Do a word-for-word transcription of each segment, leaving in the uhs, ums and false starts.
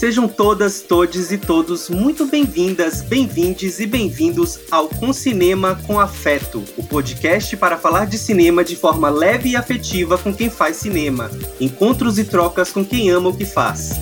Sejam todas, todes e todos muito bem-vindas, bem-vindes e bem-vindos ao Com Cinema com Afeto, o podcast para falar de cinema de forma leve e afetiva com quem faz cinema, encontros e trocas com quem ama o que faz.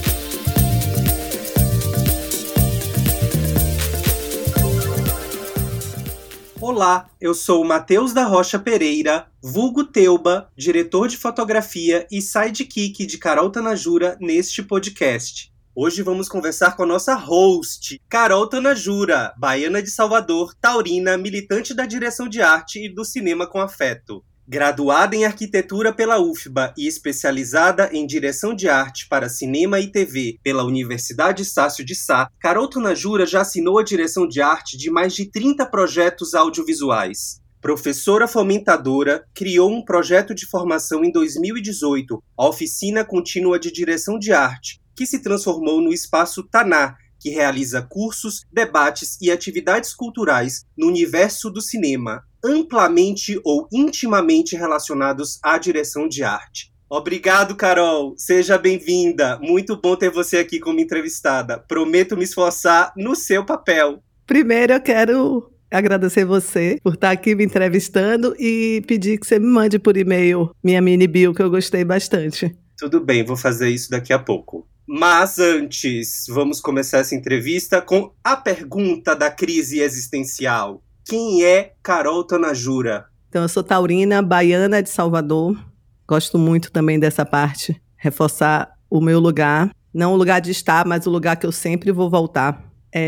Olá, eu sou o Matheus da Rocha Pereira, vulgo Teuba, diretor de fotografia e sidekick de Carol Tanajura neste podcast. Hoje vamos conversar com a nossa host, Carol Tanajura, baiana de Salvador, taurina, militante da direção de arte e do cinema com afeto. Graduada em arquitetura pela U F B A e especializada em direção de arte para cinema e T V pela Universidade Estácio de Sá, Carol Tanajura já assinou a direção de arte de mais de trinta projetos audiovisuais. Professora fomentadora, criou um projeto de formação em dois mil e dezoito, a Oficina Contínua de Direção de Arte, que se transformou no Espaço Taná, que realiza cursos, debates e atividades culturais no universo do cinema, amplamente ou intimamente relacionados à direção de arte. Obrigado, Carol! Seja bem-vinda! Muito bom ter você aqui como entrevistada. Prometo me esforçar no seu papel. Primeiro, eu quero agradecer você por estar aqui me entrevistando e pedir que você me mande por e-mail minha mini bio, que eu gostei bastante. Tudo bem, vou fazer isso daqui a pouco. Mas antes, vamos começar essa entrevista com a pergunta da crise existencial. Quem é Carol Tanajura? Então, eu sou taurina, baiana de Salvador. Gosto muito também dessa parte. Reforçar o meu lugar. Não o lugar de estar, mas o lugar que eu sempre vou voltar.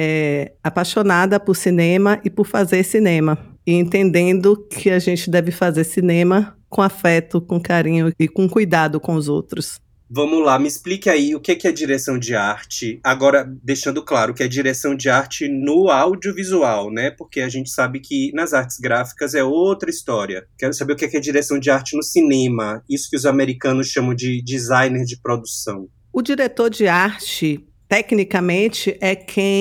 É apaixonada por cinema e por fazer cinema. E entendendo que a gente deve fazer cinema com afeto, com carinho e com cuidado com os outros. Vamos lá, me explique aí o que é direção de arte. Agora, deixando claro que é direção de arte no audiovisual, né? Porque a gente sabe que nas artes gráficas é outra história. Quero saber o que é direção de arte no cinema. Isso que os americanos chamam de designer de produção. O diretor de arte, tecnicamente, é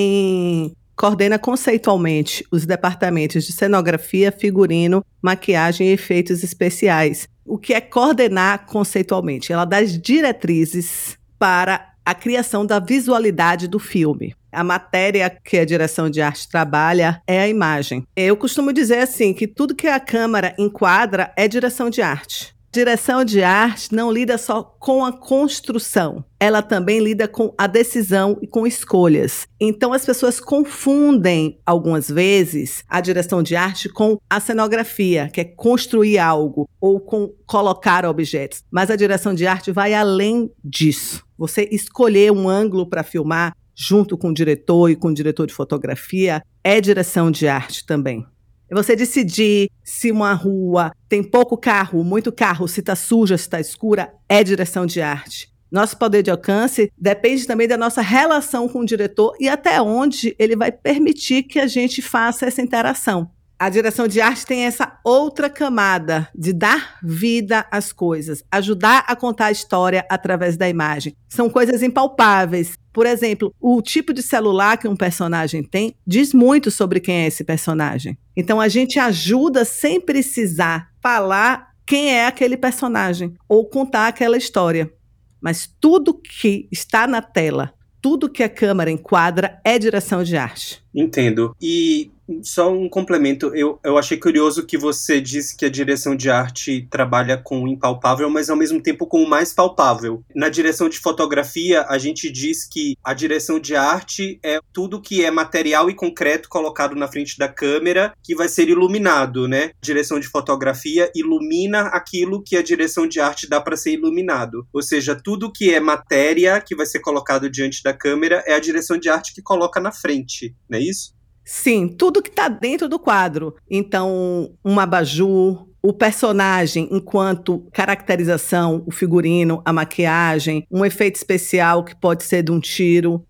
quem coordena conceitualmente os departamentos de cenografia, figurino, maquiagem e efeitos especiais. O que é coordenar conceitualmente? Ela dá as diretrizes para a criação da visualidade do filme. A matéria que a direção de arte trabalha é a imagem. Eu costumo dizer assim, que tudo que a câmera enquadra é direção de arte. Direção de arte não lida só com a construção, ela também lida com a decisão e com escolhas. Então as pessoas confundem, algumas vezes, a direção de arte com a cenografia, que é construir algo, ou com colocar objetos. Mas a direção de arte vai além disso. Você escolher um ângulo para filmar, junto com o diretor e com o diretor de fotografia, é direção de arte também. Você decidir se uma rua tem pouco carro, muito carro, se está suja, se está escura, é direção de arte. Nosso poder de alcance depende também da nossa relação com o diretor e até onde ele vai permitir que a gente faça essa interação. A direção de arte tem essa outra camada de dar vida às coisas, ajudar a contar a história através da imagem. São coisas impalpáveis. Por exemplo, o tipo de celular que um personagem tem diz muito sobre quem é esse personagem. Então, a gente ajuda sem precisar falar quem é aquele personagem ou contar aquela história. Mas tudo que está na tela, tudo que a câmera enquadra é direção de arte. Entendo. E só um complemento, eu, eu achei curioso que você disse que a direção de arte trabalha com o impalpável, mas ao mesmo tempo com o mais palpável. Na direção de fotografia, a gente diz que a direção de arte é tudo que é material e concreto colocado na frente da câmera que vai ser iluminado, né? A direção de fotografia ilumina aquilo que a direção de arte dá para ser iluminado. Ou seja, tudo que é matéria que vai ser colocado diante da câmera é a direção de arte que coloca na frente, não é isso? Sim, tudo que está dentro do quadro. Então, um abajur, o personagem enquanto caracterização, o figurino, a maquiagem, um efeito especial que pode ser de um tiro.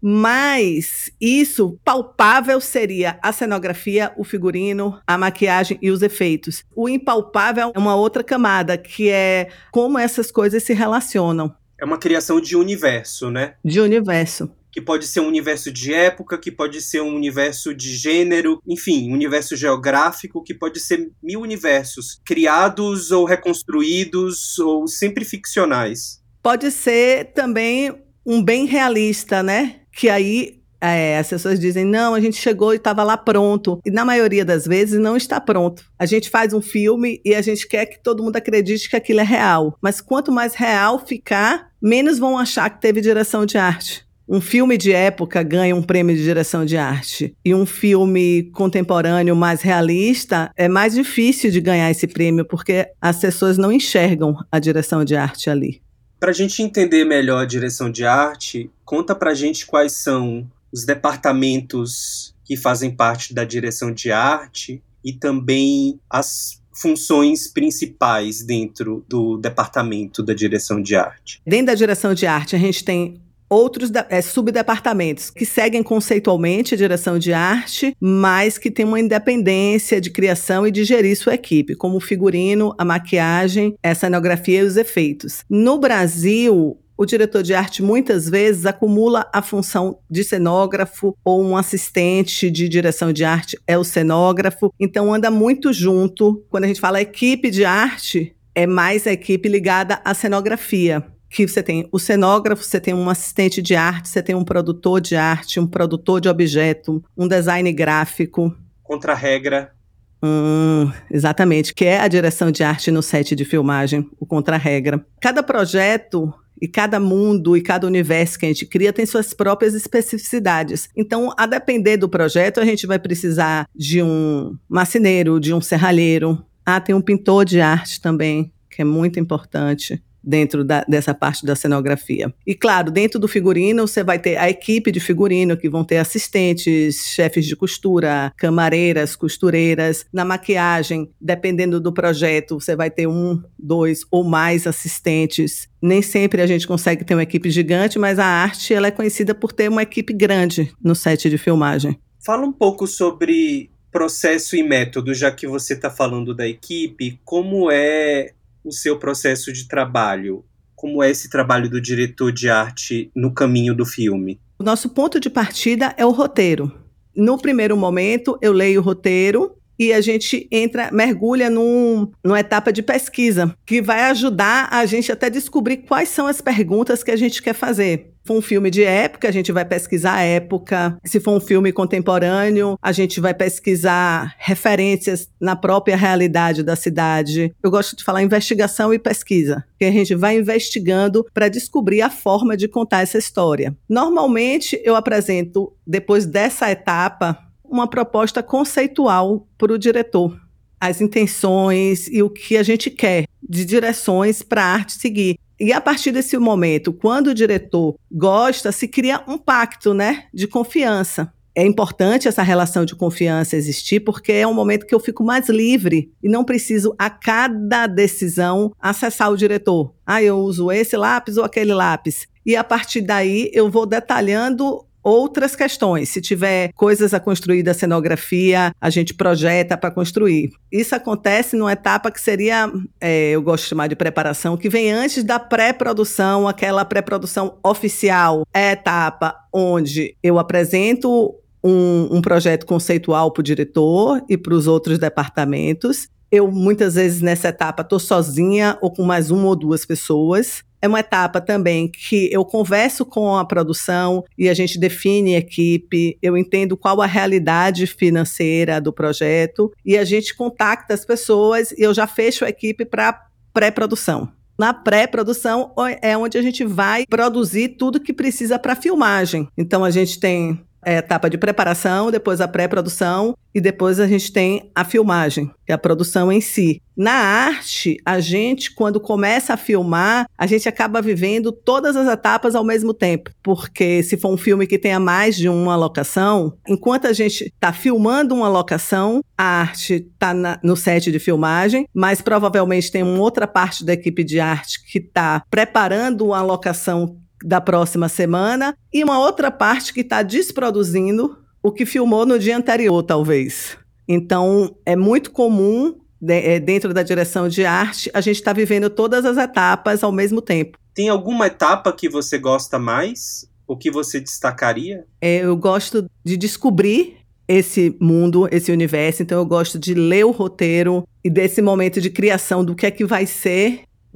Mas isso, palpável, seria a cenografia, o figurino, a maquiagem e os efeitos. O impalpável é uma outra camada, que é como essas coisas se relacionam. É uma criação de universo, né? De universo. Que pode ser um universo de época, que pode ser um universo de gênero, enfim, um universo geográfico, que pode ser mil universos, criados ou reconstruídos ou sempre ficcionais. Pode ser também um bem realista, né? Que aí é, as pessoas dizem, não, a gente chegou e estava lá pronto. E na maioria das vezes não está pronto. A gente faz um filme e a gente quer que todo mundo acredite que aquilo é real. Mas quanto mais real ficar, menos vão achar que teve direção de arte. Um filme de época ganha um prêmio de direção de arte. E um filme contemporâneo mais realista é mais difícil de ganhar esse prêmio, porque as pessoas não enxergam a direção de arte ali. Para a gente entender melhor a direção de arte, conta para a gente quais são os departamentos que fazem parte da direção de arte e também as funções principais dentro do departamento da direção de arte. Dentro da direção de arte, a gente tem outros é, subdepartamentos que seguem conceitualmente a direção de arte, mas que têm uma independência de criação e de gerir sua equipe, como o figurino, a maquiagem, a cenografia e os efeitos. No Brasil, o diretor de arte muitas vezes acumula a função de cenógrafo ou um assistente de direção de arte é o cenógrafo, então anda muito junto. Quando a gente fala equipe de arte, é mais a equipe ligada à cenografia. Que você tem o cenógrafo, você tem um assistente de arte, você tem um produtor de arte, um produtor de objeto, um design gráfico. Contra-regra. Hum, exatamente, que é a direção de arte no set de filmagem, o contra-regra. Cada projeto e cada mundo e cada universo que a gente cria tem suas próprias especificidades. Então, a depender do projeto, a gente vai precisar de um marceneiro, de um serralheiro. Ah, tem um pintor de arte também, que é muito importante dentro da, dessa parte da cenografia. E claro, dentro do figurino, você vai ter a equipe de figurino, que vão ter assistentes, chefes de costura, camareiras, costureiras. Na maquiagem, dependendo do projeto, você vai ter um, dois ou mais assistentes. Nem sempre a gente consegue ter uma equipe gigante, mas a arte ela é conhecida por ter uma equipe grande no set de filmagem. Fala um pouco sobre processo e método, já que você está falando da equipe, como é o seu processo de trabalho? Como é esse trabalho do diretor de arte no caminho do filme? O nosso ponto de partida é o roteiro. No primeiro momento, eu leio o roteiro e a gente entra, mergulha num, numa etapa de pesquisa, que vai ajudar a gente até descobrir quais são as perguntas que a gente quer fazer. Se for um filme de época, a gente vai pesquisar a época. Se for um filme contemporâneo, a gente vai pesquisar referências na própria realidade da cidade. Eu gosto de falar investigação e pesquisa, que a gente vai investigando para descobrir a forma de contar essa história. Normalmente, eu apresento, depois dessa etapa, uma proposta conceitual para o diretor. As intenções e o que a gente quer de direções para a arte seguir. E a partir desse momento, quando o diretor gosta, se cria um pacto, né, de confiança. É importante essa relação de confiança existir, porque é um momento que eu fico mais livre e não preciso, a cada decisão, acessar o diretor. Ah, eu uso esse lápis ou aquele lápis. E a partir daí eu vou detalhando outras questões. Se tiver coisas a construir da cenografia, a gente projeta para construir. Isso acontece numa etapa que seria, é, eu gosto de chamar de preparação, que vem antes da pré-produção, aquela pré-produção oficial. É a etapa onde eu apresento um, um projeto conceitual para o diretor e para os outros departamentos. Eu, muitas vezes, nessa etapa, estou sozinha ou com mais uma ou duas pessoas. É uma etapa também que eu converso com a produção e a gente define equipe, eu entendo qual a realidade financeira do projeto e a gente contacta as pessoas e eu já fecho a equipe para pré-produção. Na pré-produção é onde a gente vai produzir tudo que precisa para a filmagem. Então a gente tem a etapa de preparação, depois a pré-produção e depois a gente tem a filmagem, que é a produção em si. Na arte, a gente, quando começa a filmar, a gente acaba vivendo todas as etapas ao mesmo tempo, porque se for um filme que tenha mais de uma locação, enquanto a gente está filmando uma locação, a arte está no set de filmagem, mas provavelmente tem uma outra parte da equipe de arte que está preparando uma locação da próxima semana e uma outra parte que está desproduzindo o que filmou no dia anterior, talvez. Então, é muito comum, dentro da direção de arte, a gente está vivendo todas as etapas ao mesmo tempo. Tem alguma etapa que você gosta mais? O que você destacaria? É, eu gosto de descobrir esse mundo, esse universo, então eu gosto de ler o roteiro e desse momento de criação do que é que vai ser.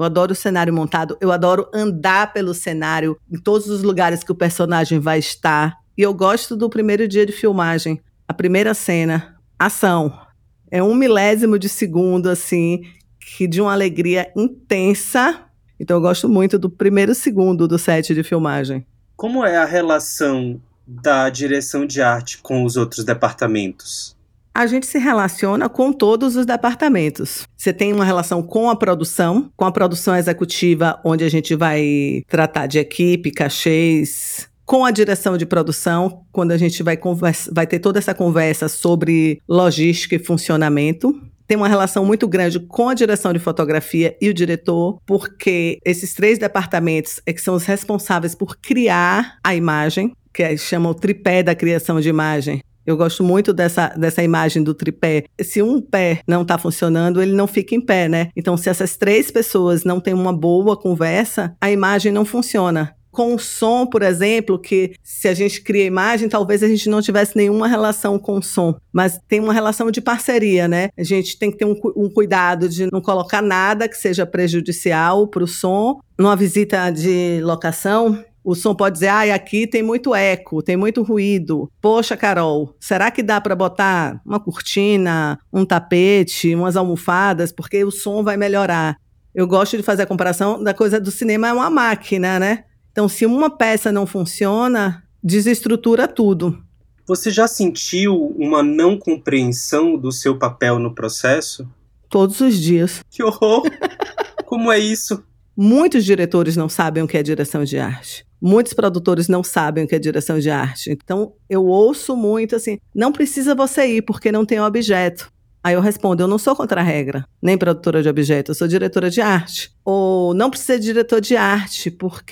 Eu adoro o cenário montado, eu adoro andar pelo cenário, em todos os lugares que o personagem vai estar. E eu gosto do primeiro dia de filmagem, a primeira cena, ação. É um milésimo de segundo, assim, que de uma alegria intensa. Então eu gosto muito do primeiro segundo do set de filmagem. Como é a relação da direção de arte com os outros departamentos? A gente se relaciona com todos os departamentos. Você tem uma relação com a produção, com a produção executiva, onde a gente vai tratar de equipe, cachês, com a direção de produção, quando a gente vai, conversa, vai ter toda essa conversa sobre logística e funcionamento. Tem uma relação muito grande com a direção de fotografia e o diretor, porque esses três departamentos é que são os responsáveis por criar a imagem, que chama o tripé da criação de imagem. Eu gosto muito dessa, dessa imagem do tripé. Se um pé não está funcionando, ele não fica em pé, né? Então, se essas três pessoas não têm uma boa conversa, a imagem não funciona. Com o som, por exemplo, que se a gente cria imagem, talvez a gente não tivesse nenhuma relação com o som, mas tem uma relação de parceria, né? A gente tem que ter um, um cuidado de não colocar nada que seja prejudicial para o som. Numa visita de locação, o som pode dizer, ah, aqui tem muito eco, tem muito ruído. Poxa, Carol, será que dá para botar uma cortina, um tapete, umas almofadas, porque o som vai melhorar? Eu gosto de fazer a comparação da coisa do cinema, é uma máquina, né? Então, se uma peça não funciona, desestrutura tudo. Você já sentiu uma não compreensão do seu papel no processo? Todos os dias. Que horror! Como é isso? Muitos diretores não sabem o que é direção de arte. Muitos produtores não sabem o que é direção de arte. Então, eu ouço muito assim, não precisa você ir porque não tem objeto. Aí eu respondo, eu não sou contra a regra, nem produtora de objeto, eu sou diretora de arte. Ou não precisa de diretor de arte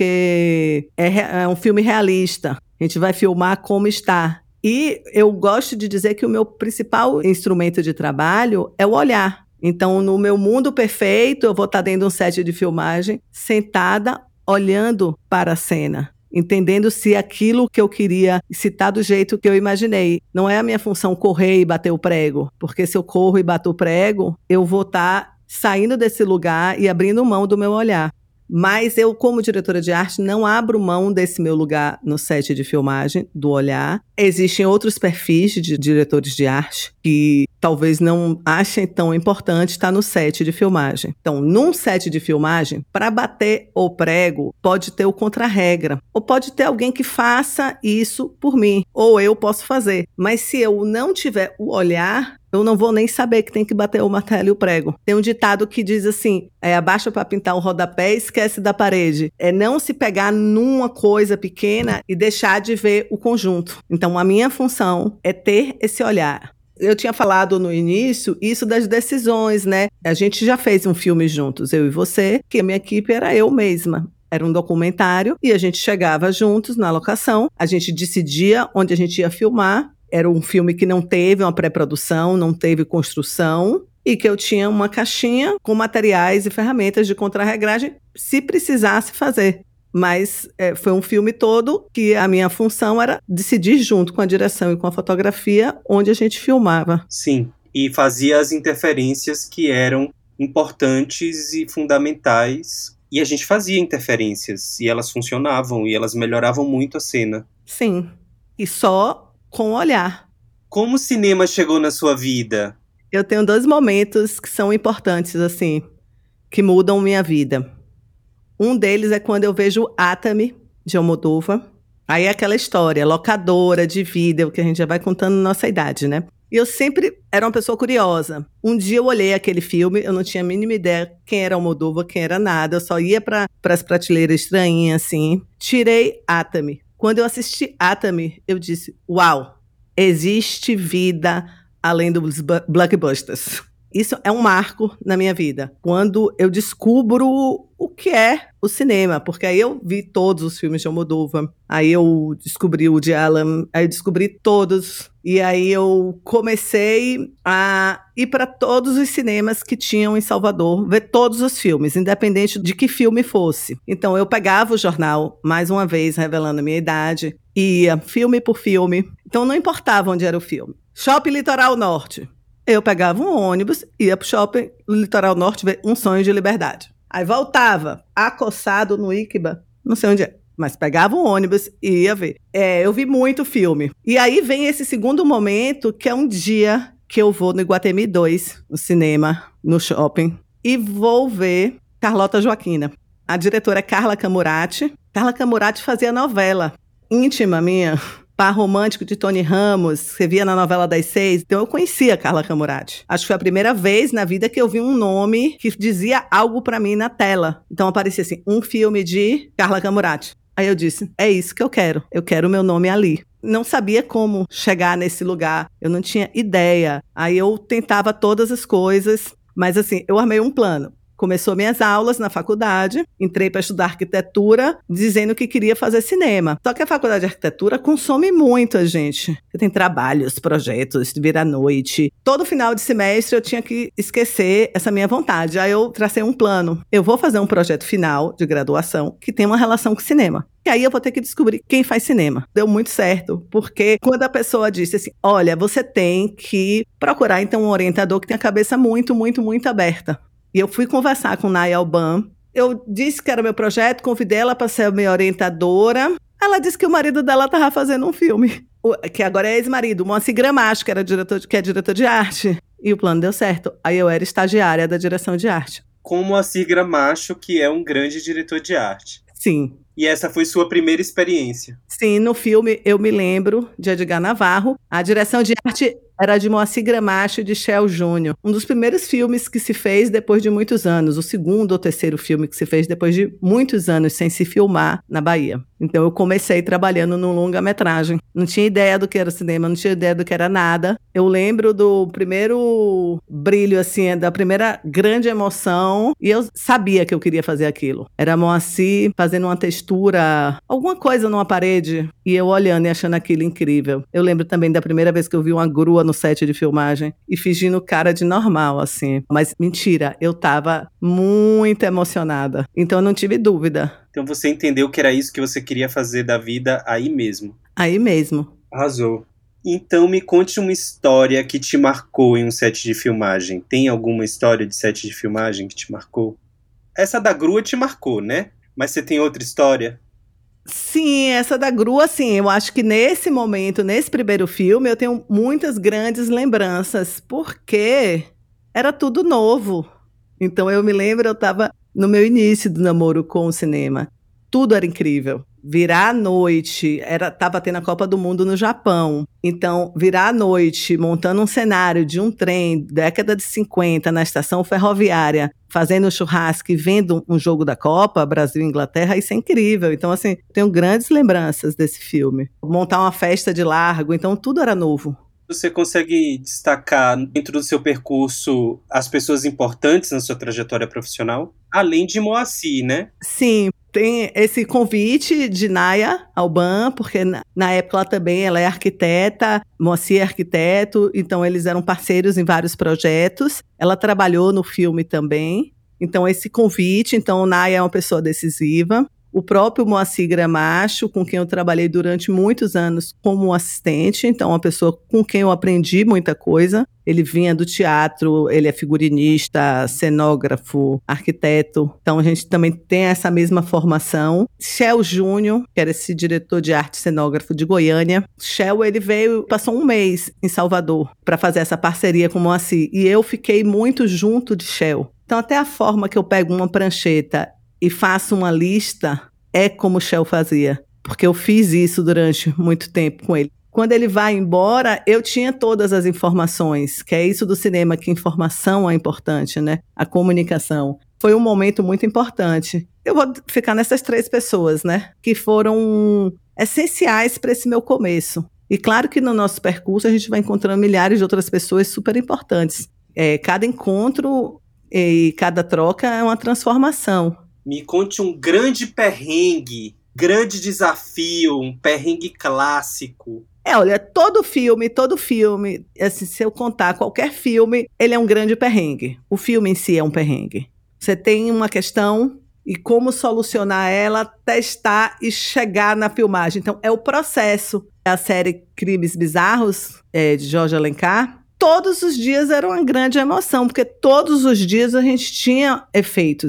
porque é, é um filme realista. A gente vai filmar como está. E eu gosto de dizer que o meu principal instrumento de trabalho é o olhar. Então, no meu mundo perfeito, eu vou estar dentro de um set de filmagem, sentada, olhando para a cena, entendendo se aquilo que eu queria citar do jeito que eu imaginei. Não é a minha função correr e bater o prego, porque se eu corro e bato o prego, eu vou estar saindo desse lugar e abrindo mão do meu olhar. Mas eu, como diretora de arte, não abro mão desse meu lugar no set de filmagem, do olhar. Existem outros perfis de diretores de arte que talvez não achem tão importante estar no set de filmagem. Então, num set de filmagem, para bater o prego, pode ter o contra-regra. Ou pode ter alguém que faça isso por mim. Ou eu posso fazer. Mas se eu não tiver o olhar, eu não vou nem saber que tem que bater o martelo e o prego. Tem um ditado que diz assim, é, abaixa para pintar o rodapé e esquece da parede. É não se pegar numa coisa pequena e deixar de ver o conjunto. Então, a minha função é ter esse olhar. Eu tinha falado no início isso das decisões, né? A gente já fez um filme juntos, eu e você, que a minha equipe era eu mesma. Era um documentário e a gente chegava juntos na locação, a gente decidia onde a gente ia filmar. Era um filme que não teve uma pré-produção, não teve construção e que eu tinha uma caixinha com materiais e ferramentas de contrarregragem se precisasse fazer. Mas é, foi um filme todo que a minha função era decidir junto com a direção e com a fotografia onde a gente filmava. Sim, e fazia as interferências que eram importantes e fundamentais. E a gente fazia interferências e elas funcionavam e elas melhoravam muito a cena. Sim, e só com o olhar. Como o cinema chegou na sua vida? Eu tenho dois momentos que são importantes, assim, que mudam minha vida. Um deles é quando eu vejo Atami, de Almodóvar. Aí é aquela história, locadora de vídeo, que a gente já vai contando nossa idade, né? E eu sempre era uma pessoa curiosa. Um dia eu olhei aquele filme, eu não tinha a mínima ideia quem era Almodóvar, quem era nada. Eu só ia para as prateleiras estranhinhas, assim. Tirei Atami. Quando eu assisti Atami, eu disse, uau, existe vida além dos blockbusters. Isso é um marco na minha vida, quando eu descubro o que é o cinema, porque aí eu vi todos os filmes de Almodóvar, aí eu descobri o Woody Allen, aí eu descobri todos, e aí eu comecei a ir para todos os cinemas que tinham em Salvador, ver todos os filmes, independente de que filme fosse. Então eu pegava o jornal, mais uma vez revelando a minha idade, ia filme por filme, então não importava onde era o filme. Shopping Litoral Norte. Eu pegava um ônibus, ia pro Shopping Litoral Norte ver Um Sonho de Liberdade. Aí voltava, acossado no Iquiba, não sei onde é, mas pegava um ônibus e ia ver. É, eu vi muito filme. E aí vem esse segundo momento, que é um dia que eu vou no Iguatemi dois, no cinema, no shopping, e vou ver Carlota Joaquina. A diretora é Carla Camurati. Carla Camurati fazia novela íntima minha, par romântico de Tony Ramos, você via na novela das seis. Então eu conhecia a Carla Camurati. Acho que foi a primeira vez na vida que eu vi um nome que dizia algo pra mim na tela. Então aparecia assim, um filme de Carla Camurati. Aí eu disse, é isso que eu quero. Eu quero o meu nome ali. Não sabia como chegar nesse lugar. Eu não tinha ideia. Aí eu tentava todas as coisas. Mas assim, eu armei um plano. Começou minhas aulas na faculdade, entrei para estudar arquitetura, dizendo que queria fazer cinema. Só que a faculdade de arquitetura consome muito a gente. Você tem trabalhos, projetos, vira à noite. Todo final de semestre eu tinha que esquecer essa minha vontade. Aí eu tracei um plano. Eu vou fazer um projeto final de graduação que tem uma relação com cinema. E aí eu vou ter que descobrir quem faz cinema. Deu muito certo, porque quando a pessoa disse assim, olha, você tem que procurar então um orientador que tenha a cabeça muito, muito, muito aberta. E eu fui conversar com Naya Alban. Eu disse que era meu projeto, convidei ela para ser minha orientadora. Ela disse que o marido dela estava fazendo um filme, que agora é ex-marido, Moacir Gramacho, que, era diretor, que é diretor de arte. E o plano deu certo. Aí eu era estagiária da direção de arte. Com o Moacir Gramacho, que é um grande diretor de arte. Sim. E essa foi sua primeira experiência? Sim, no filme eu me lembro de Edgar Navarro. A direção de arte era de Moacir Gramacho e de Shell Júnior. Um dos primeiros filmes que se fez depois de muitos anos. O segundo ou terceiro filme que se fez depois de muitos anos sem se filmar na Bahia. Então eu comecei trabalhando num longa-metragem. Não tinha ideia do que era cinema, não tinha ideia do que era nada. Eu lembro do primeiro brilho, assim, da primeira grande emoção. E eu sabia que eu queria fazer aquilo. Era Moacir fazendo uma textura, alguma coisa numa parede. E eu olhando e achando aquilo incrível. Eu lembro também da primeira vez que eu vi uma grua no set de filmagem e fingindo cara de normal, assim. Mas mentira, eu tava muito emocionada. Então eu não tive dúvida. Então você entendeu que era isso que você queria fazer da vida aí mesmo? Aí mesmo. Arrasou. Então me conte uma história que te marcou em um set de filmagem. Tem alguma história de set de filmagem que te marcou? Essa da grua te marcou, né? Mas você tem outra história? Sim, essa da grua, sim. Eu acho que nesse momento, nesse primeiro filme, eu tenho muitas grandes lembranças, porque era tudo novo. Então eu me lembro, eu estava no meu início do namoro com o cinema. Tudo era incrível. Virar à noite, era, tava tendo a Copa do Mundo no Japão. Então, virar à noite, montando um cenário de um trem, década de cinquenta, na estação ferroviária, fazendo churrasco e vendo um jogo da Copa, Brasil e Inglaterra, isso é incrível. Então, assim, tenho grandes lembranças desse filme. Montar uma festa de largo, então tudo era novo. Você consegue destacar dentro do seu percurso as pessoas importantes na sua trajetória profissional? Além de Moacir, né? Sim, tem esse convite de Naya Alban, porque na, na época ela também ela é arquiteta, Moacir é arquiteto, então eles eram parceiros em vários projetos. Ela trabalhou no filme também. Então esse convite, então Naya é uma pessoa decisiva. O próprio Moacir Gramacho, com quem eu trabalhei durante muitos anos como assistente, então uma pessoa com quem eu aprendi muita coisa. Ele vinha do teatro, ele é figurinista, cenógrafo, arquiteto, então a gente também tem essa mesma formação. Shell Júnior, que era esse diretor de arte cenógrafo de Goiânia. Shell, ele veio, passou um mês em Salvador para fazer essa parceria com o Moacir, e eu fiquei muito junto de Shell. Então até a forma que eu pego uma prancheta e faço uma lista, é como o Shell fazia. Porque eu fiz isso durante muito tempo com ele. Quando ele vai embora, eu tinha todas as informações, que é isso do cinema, que informação é importante, né? A comunicação. Foi um momento muito importante. Eu vou ficar nessas três pessoas, né? Que foram essenciais para esse meu começo. E claro que no nosso percurso a gente vai encontrando milhares de outras pessoas super importantes. É, cada encontro e cada troca é uma transformação. Me conte um grande perrengue, grande desafio, um perrengue clássico. É, olha, todo filme, todo filme, assim, se eu contar qualquer filme, ele é um grande perrengue. O filme em si é um perrengue. Você tem uma questão e como solucionar ela, testar e chegar na filmagem. Então, é o processo. A série Crimes Bizarros, é, de Jorge Alencar, todos os dias era uma grande emoção, porque todos os dias a gente tinha efeitos.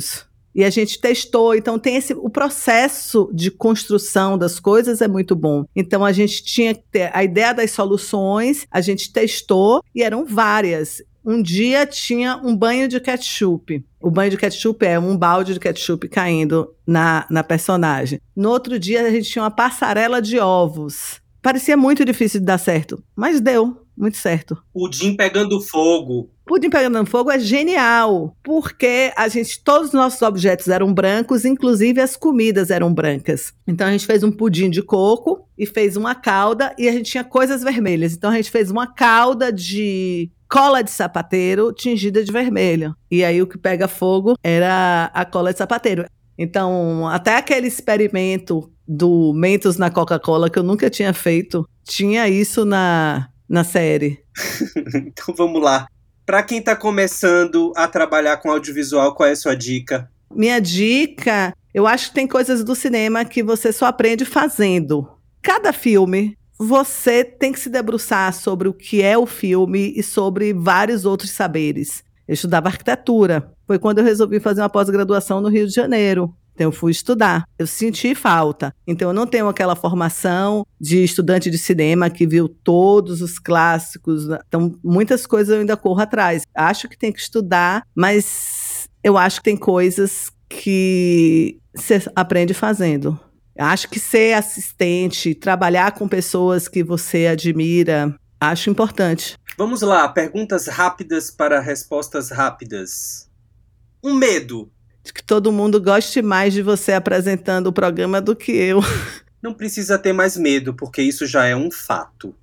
E a gente testou, então tem esse, o processo de construção das coisas é muito bom. Então a gente tinha que ter a ideia das soluções, a gente testou e eram várias. Um dia tinha um banho de ketchup. O banho de ketchup é um balde de ketchup caindo na, na personagem. No outro dia a gente tinha uma passarela de ovos. Parecia muito difícil de dar certo, mas deu muito certo. Pudim pegando fogo. Pudim pegando fogo é genial, porque a gente, todos os nossos objetos eram brancos, inclusive as comidas eram brancas. Então a gente fez um pudim de coco e fez uma calda e a gente tinha coisas vermelhas. Então a gente fez uma calda de cola de sapateiro tingida de vermelho. E aí o que pega fogo era a cola de sapateiro. Então, até aquele experimento do Mentos na Coca-Cola, que eu nunca tinha feito, tinha isso na, na série. Então vamos lá. Para quem está começando a trabalhar com audiovisual, qual é a sua dica? Minha dica, eu acho que tem coisas do cinema que você só aprende fazendo. Cada filme, você tem que se debruçar sobre o que é o filme e sobre vários outros saberes. Eu estudava arquitetura. Foi quando eu resolvi fazer uma pós-graduação no Rio de Janeiro. Então eu fui estudar. Eu senti falta. Então eu não tenho aquela formação de estudante de cinema que viu todos os clássicos. Então muitas coisas eu ainda corro atrás. Acho que tem que estudar, mas eu acho que tem coisas que você aprende fazendo. Acho que ser assistente, trabalhar com pessoas que você admira, acho importante. Vamos lá, perguntas rápidas para respostas rápidas. Um medo. De que todo mundo goste mais de você apresentando o programa do que eu. Não precisa ter mais medo, porque isso já é um fato.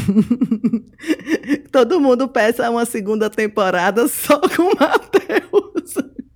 Todo mundo peça uma segunda temporada só com o Matheus.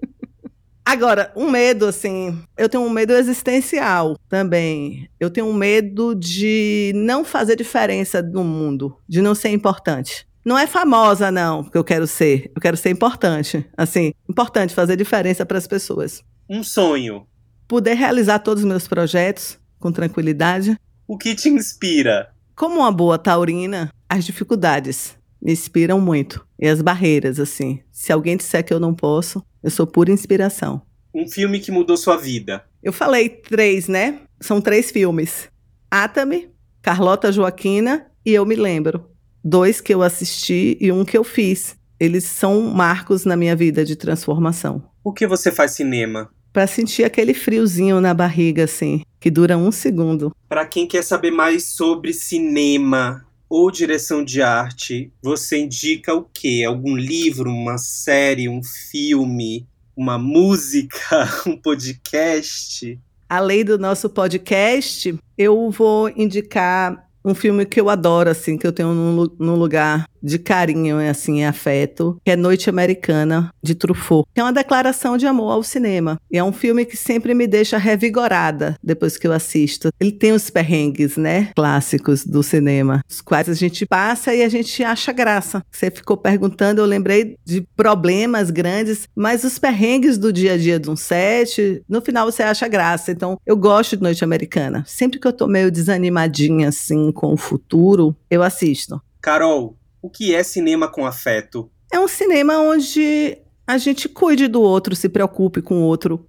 Agora, um medo, assim, eu tenho um medo existencial também. Eu tenho um medo de não fazer diferença no mundo, de não ser importante. Não é famosa, não, que eu quero ser. Eu quero ser importante. Assim, importante fazer diferença para as pessoas. Um sonho. Poder realizar todos os meus projetos com tranquilidade. O que te inspira? Como uma boa taurina, as dificuldades me inspiram muito. E as barreiras, assim. Se alguém disser que eu não posso, eu sou pura inspiração. Um filme que mudou sua vida. Eu falei três, né? São três filmes. Atami, Carlota Joaquina e Eu Me Lembro. Dois que eu assisti e um que eu fiz. Eles são marcos na minha vida de transformação. Por que você faz cinema? Para sentir aquele friozinho na barriga, assim, que dura um segundo. Para quem quer saber mais sobre cinema ou direção de arte, você indica o quê? Algum livro, uma série, um filme, uma música, um podcast? Além do nosso podcast, eu vou indicar um filme que eu adoro, assim, que eu tenho num, num lugar de carinho, assim, afeto, que é Noite Americana, de Truffaut. Que é uma declaração de amor ao cinema. E é um filme que sempre me deixa revigorada depois que eu assisto. Ele tem os perrengues, né, clássicos do cinema, os quais a gente passa e a gente acha graça. Você ficou perguntando, eu lembrei de problemas grandes, mas os perrengues do dia a dia de um set, no final você acha graça. Então, eu gosto de Noite Americana. Sempre que eu tô meio desanimadinha, assim, com o futuro, eu assisto. Carol, o que é cinema com afeto? É um cinema onde a gente cuide do outro, se preocupe com o outro,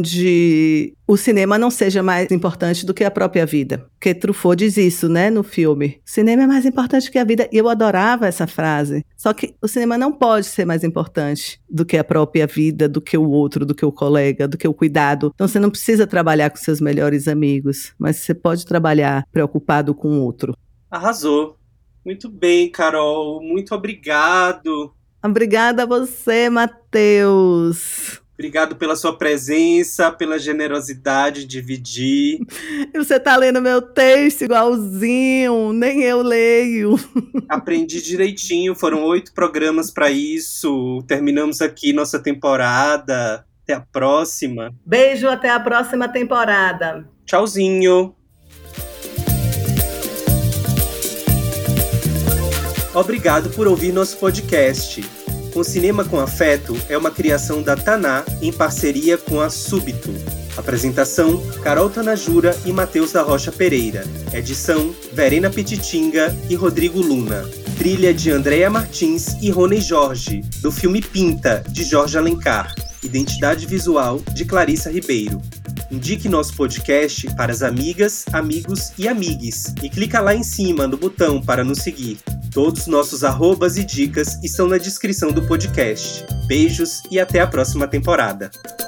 onde o cinema não seja mais importante do que a própria vida. Porque Truffaut diz isso, né, no filme. O cinema é mais importante que a vida. E eu adorava essa frase. Só que o cinema não pode ser mais importante do que a própria vida, do que o outro, do que o colega, do que o cuidado. Então você não precisa trabalhar com seus melhores amigos, mas você pode trabalhar preocupado com o outro. Arrasou. Muito bem, Carol. Muito obrigado. Obrigada a você, Matheus. Obrigado pela sua presença, pela generosidade de dividir. E você tá lendo meu texto igualzinho, nem eu leio. Aprendi direitinho, foram oito programas para isso. Terminamos aqui nossa temporada. Até a próxima. Beijo, até a próxima temporada. Tchauzinho. Obrigado por ouvir nosso podcast. O Cinema com Afeto é uma criação da Taná em parceria com a Súbito. Apresentação, Carol Tanajura e Matheus da Rocha Pereira. Edição, Verena Pititinga e Rodrigo Luna. Trilha de Andréa Martins e Rony Jorge, do filme Pinta, de Jorge Alencar. Identidade Visual, de Clarissa Ribeiro. Indique nosso podcast para as amigas, amigos e amigues e clica lá em cima no botão para nos seguir. Todos os nossos arrobas e dicas estão na descrição do podcast. Beijos e até a próxima temporada.